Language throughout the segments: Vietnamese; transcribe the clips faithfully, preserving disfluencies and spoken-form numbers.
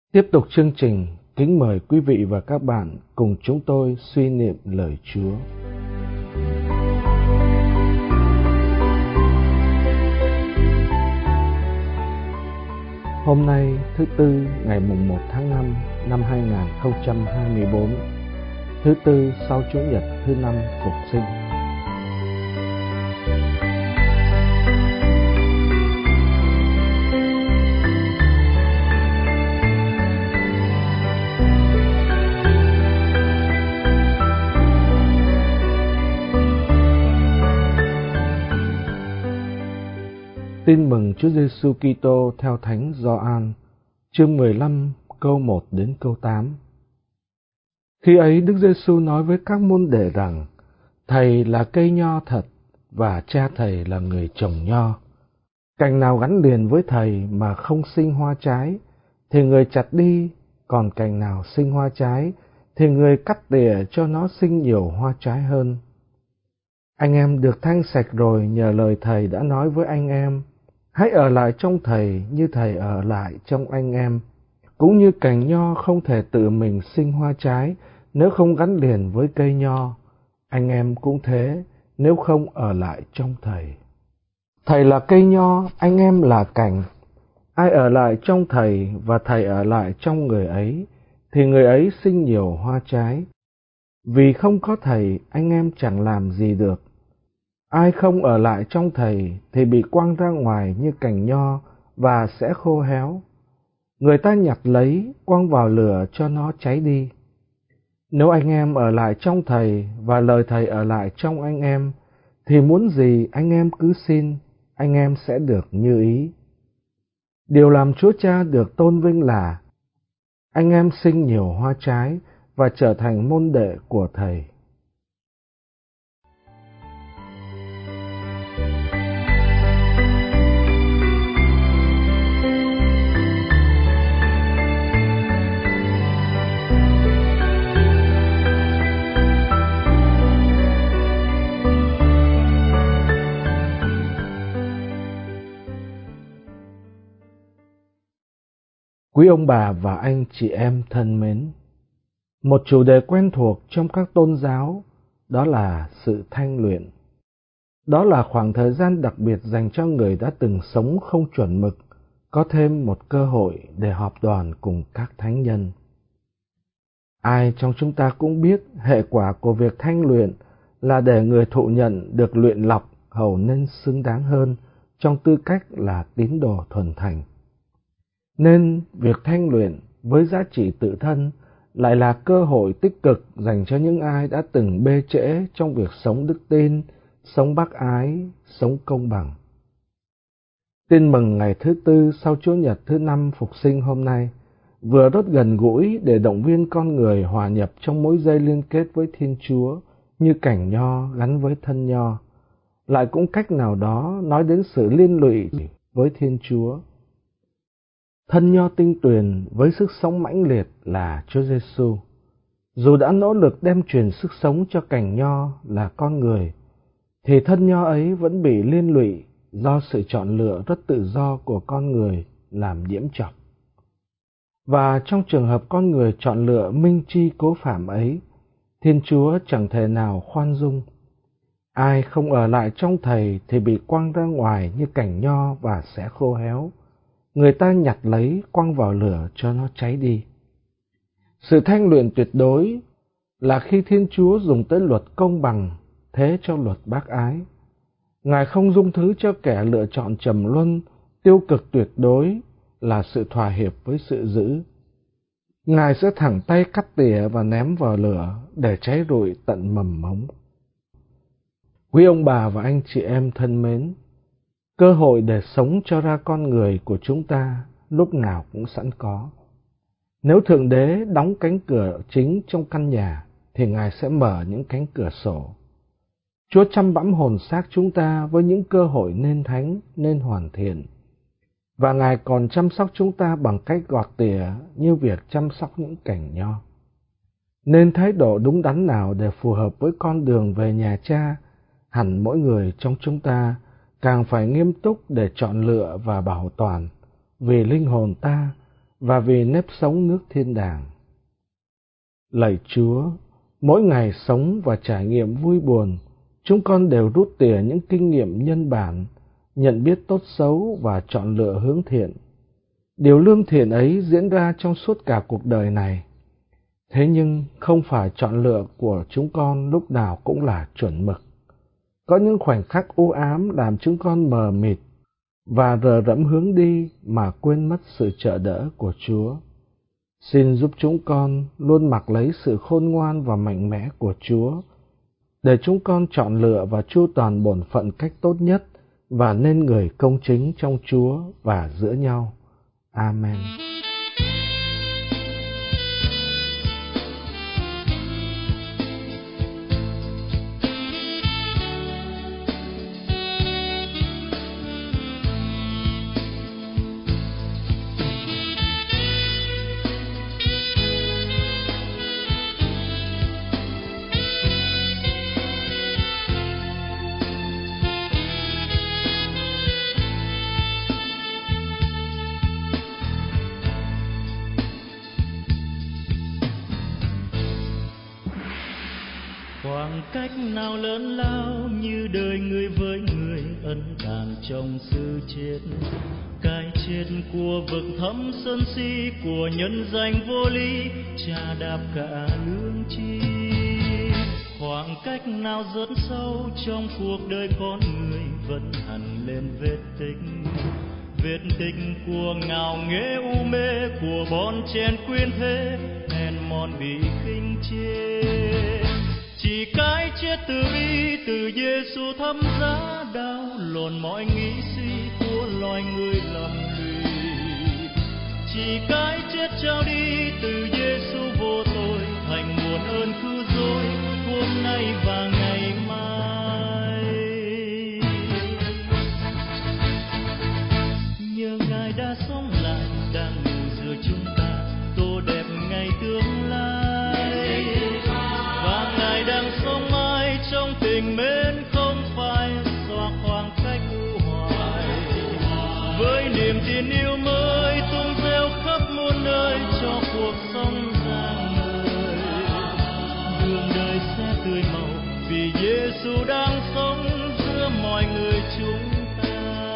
Tiếp tục chương trình, kính mời quý vị và các bạn cùng chúng tôi suy niệm lời Chúa. Hôm nay thứ Tư ngày mùng một tháng năm năm hai nghìn không trăm hai mươi bốn, thứ Tư sau Chủ nhật thứ năm Phục sinh. Tin mừng Chúa Giêsu Kitô theo Thánh Gioan, chương mười lăm, câu một đến câu tám. Khi ấy Đức Giêsu nói với các môn đệ rằng: Thầy là cây nho thật và cha thầy là người trồng nho. Cành nào gắn liền với thầy mà không sinh hoa trái thì người chặt đi, còn cành nào sinh hoa trái thì người cắt tỉa cho nó sinh nhiều hoa trái hơn. Anh em được thanh sạch rồi nhờ lời thầy đã nói với anh em. Hãy ở lại trong thầy như thầy ở lại trong anh em. Cũng như cành nho không thể tự mình sinh hoa trái nếu không gắn liền với cây nho, anh em cũng thế nếu không ở lại trong thầy. Thầy là cây nho, anh em là cành. Ai ở lại trong thầy và thầy ở lại trong người ấy, thì người ấy sinh nhiều hoa trái. Vì không có thầy, anh em chẳng làm gì được. Ai không ở lại trong thầy thì bị quăng ra ngoài như cành nho và sẽ khô héo. Người ta nhặt lấy, quăng vào lửa cho nó cháy đi. Nếu anh em ở lại trong thầy và lời thầy ở lại trong anh em, thì muốn gì anh em cứ xin, anh em sẽ được như ý. Điều làm Chúa Cha được tôn vinh là anh em sinh nhiều hoa trái và trở thành môn đệ của thầy. Quý ông bà và anh chị em thân mến, một chủ đề quen thuộc trong các tôn giáo đó là sự thanh luyện. Đó là khoảng thời gian đặc biệt dành cho người đã từng sống không chuẩn mực, có thêm một cơ hội để họp đoàn cùng các thánh nhân. Ai trong chúng ta cũng biết hệ quả của việc thanh luyện là để người thụ nhận được luyện lọc hầu nên xứng đáng hơn trong tư cách là tín đồ thuần thành. Nên việc thanh luyện với giá trị tự thân lại là cơ hội tích cực dành cho những ai đã từng bê trễ trong việc sống đức tin, sống bác ái, sống công bằng. Tin mừng ngày thứ Tư sau Chúa nhật thứ năm Phục sinh hôm nay vừa rất gần gũi để động viên con người hòa nhập trong mối dây liên kết với Thiên Chúa như cành nho gắn với thân nho, lại cũng cách nào đó nói đến sự liên lụy với Thiên Chúa. Thân nho tinh tuyền với sức sống mãnh liệt là Chúa Giêsu. Dù đã nỗ lực đem truyền sức sống cho cành nho là con người, thì thân nho ấy vẫn bị liên lụy do sự chọn lựa rất tự do của con người làm nhiễm trọc. Và trong trường hợp con người chọn lựa minh tri cố phạm ấy, Thiên Chúa chẳng thể nào khoan dung. Ai không ở lại trong thầy thì bị quăng ra ngoài như cành nho và sẽ khô héo. Người ta nhặt lấy, quăng vào lửa cho nó cháy đi. Sự thanh luyện tuyệt đối là khi Thiên Chúa dùng tới luật công bằng thế cho luật bác ái. Ngài không dung thứ cho kẻ lựa chọn trầm luân, tiêu cực tuyệt đối là sự thỏa hiệp với sự dữ. Ngài sẽ thẳng tay cắt tỉa và ném vào lửa để cháy rụi tận mầm mống. Quý ông bà và anh chị em thân mến, cơ hội để sống cho ra con người của chúng ta lúc nào cũng sẵn có. Nếu Thượng Đế đóng cánh cửa chính trong căn nhà, thì Ngài sẽ mở những cánh cửa sổ. Chúa chăm bẵm hồn xác chúng ta với những cơ hội nên thánh, nên hoàn thiện. Và Ngài còn chăm sóc chúng ta bằng cách gọt tỉa như việc chăm sóc những cành nho. Nên thái độ đúng đắn nào để phù hợp với con đường về nhà Cha, hẳn mỗi người trong chúng ta càng phải nghiêm túc để chọn lựa và bảo toàn, vì linh hồn ta và vì nếp sống nước thiên đàng. Lạy Chúa, mỗi ngày sống và trải nghiệm vui buồn, chúng con đều rút tỉa những kinh nghiệm nhân bản, nhận biết tốt xấu và chọn lựa hướng thiện. Điều lương thiện ấy diễn ra trong suốt cả cuộc đời này. Thế nhưng không phải chọn lựa của chúng con lúc nào cũng là chuẩn mực. Có những khoảnh khắc u ám làm chúng con mờ mịt và rờ rẫm hướng đi mà quên mất sự trợ đỡ của Chúa. Xin giúp chúng con luôn mặc lấy sự khôn ngoan và mạnh mẽ của Chúa, để chúng con chọn lựa và chu toàn bổn phận cách tốt nhất và nên người công chính trong Chúa và giữa nhau. Amen. Khoảng cách nào lớn lao như đời người với người, ân tàn trong sự chết. Cái chết của vực thẳm sơn si, của nhân danh vô lý, chà đạp cả lương tri. Khoảng cách nào rất sâu trong cuộc đời con người, vẫn hằn lên vết tích. Vết tích của ngạo nghễ u mê, của bon chen quyến thế, hèn mòn bị khinh chê. Chỉ cái chết từ bi, từ Giêsu thấm giá đau, lồn mọi nghĩ suy của loài người lầm lì. Chỉ cái chết trao đi, từ Giêsu vô tội, thành nguồn ơn cứu rỗi, hôm nay và ngày mai. Nhờ Ngài đã sống lại, đang ngủ giữa chúng ta, tô đẹp ngày tương lai. Và Ngài đang sống mãi trong tình mến, không phải xóa khoảng cách u hoài. Với niềm tin yêu mới tung reo khắp muôn nơi, cho cuộc sống rạng ngời. Đường đời sẽ tươi màu, vì Giêsu đang sống giữa mọi người chúng ta.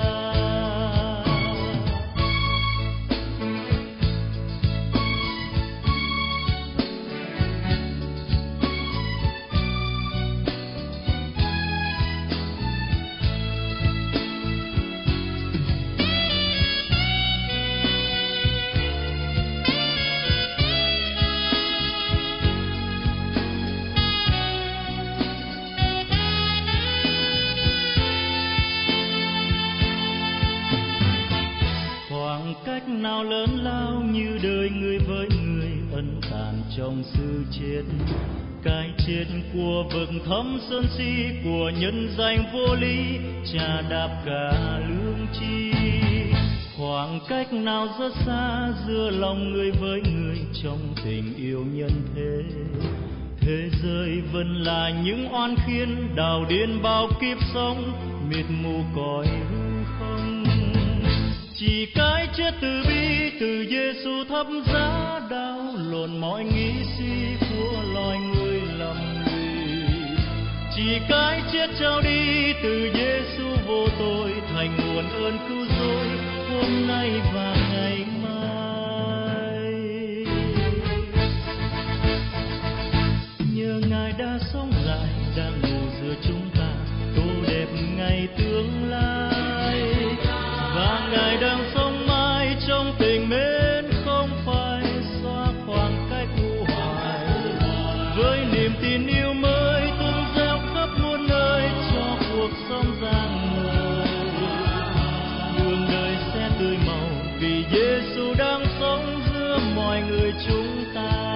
Khoảng cách nào lớn lao như đời người với người, ân tàn trong sự chết. Cái chết của vực thẳm sơn si, của nhân danh vô lý, chà đạp cả lương tri. Khoảng cách nào rất xa giữa lòng người với người, trong tình yêu nhân thế. Thế giới vẫn là những oan khiên, đào điên bao kiếp sống, mịt mù cõi hư không. Chỉ cái chết từ bi, từ Giêsu thắp giá đau, lồn mọi nghĩ suy của loài người lầm lì. Chỉ cái chết trao đi, từ Giêsu vô tội, thành nguồn ơn cứu rỗi, hôm nay và ngày mai. Nhờ Ngài đã sống lại, đang ngủ giữa chúng ta, tô đẹp ngày tương lai. Và Ngài đang sống mãi trong tình mến, không phải xóa khoảng cách u hoài. Với niềm tin yêu mới tung reo khắp muôn nơi, cho cuộc sống rạng ngời. Đường đời sẽ tươi màu, vì Giêsu đang sống giữa mọi người chúng ta.